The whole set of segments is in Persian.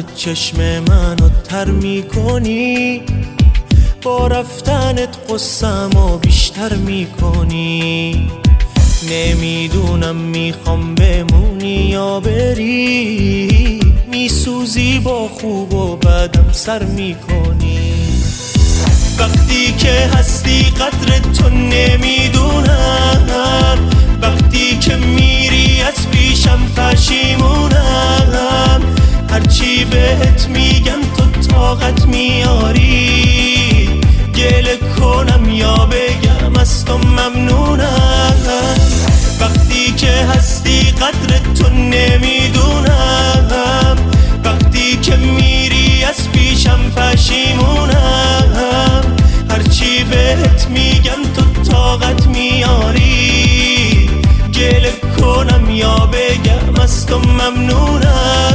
اومدنت چشم منو تر میکنی، با رفتنت قصه‌مو بیشتر میکنی. نمیدونم میخوام بمونی یا بری، میسوزی با خوب و بدم سر میکنی. وقتی که هستی قدر تو نمیدونم، وقتی که میری از پیشم پشیمونم. هرچی بهت میگم تو طاقت میاری، گله کنم یا بگم از تو ممنونم. وقتی که هستی قدر تو نمیدونم، وقتی که میری از پیشم پشیمونم. هرچی بهت میگم تو طاقت میاری، گله کنم یا بگم از تو ممنونم.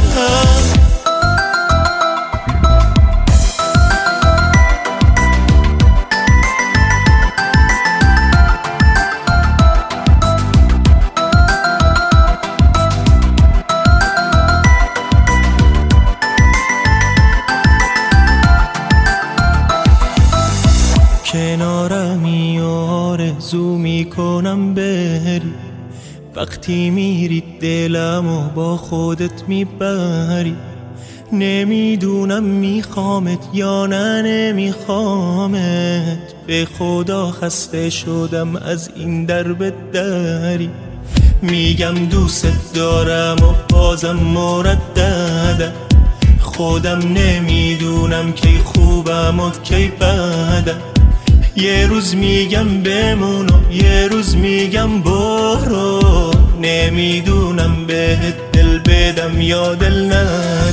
کنارمی و آرزو میکنم بری، وقتی میری دلمو با خودت میبری. نمیدونم میخوامت یا نه نمیخوامت، به خدا خسته شدم از این درب دری. میگم دوست دارم و بازم مرددم، خودم نمیدونم کی خوبم و کی بدم. یه روز میگم بمون و یه روز میگم برو، نمیدونم بهت دل بدم یا دل ندم.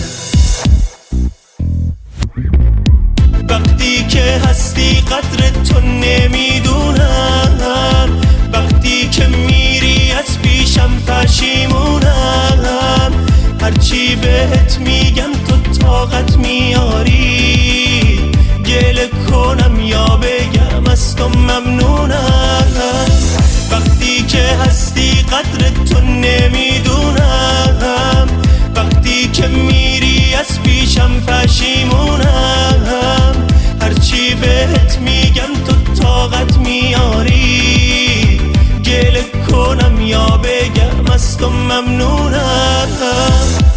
وقتی که هستی قدر تو نمیدونم، وقتی که میری از پیشم پشیمونم. هرچی بهت میگم تو طاقت میاری، گله کنم یا بگم از تو ممنونم. وقتی که هستی قدر تو نمیدونم، وقتی که میری از پیشم پشیمونم. هرچی بهت میگم تو طاقت میاری، گله کنم یا بگم از تو ممنونم.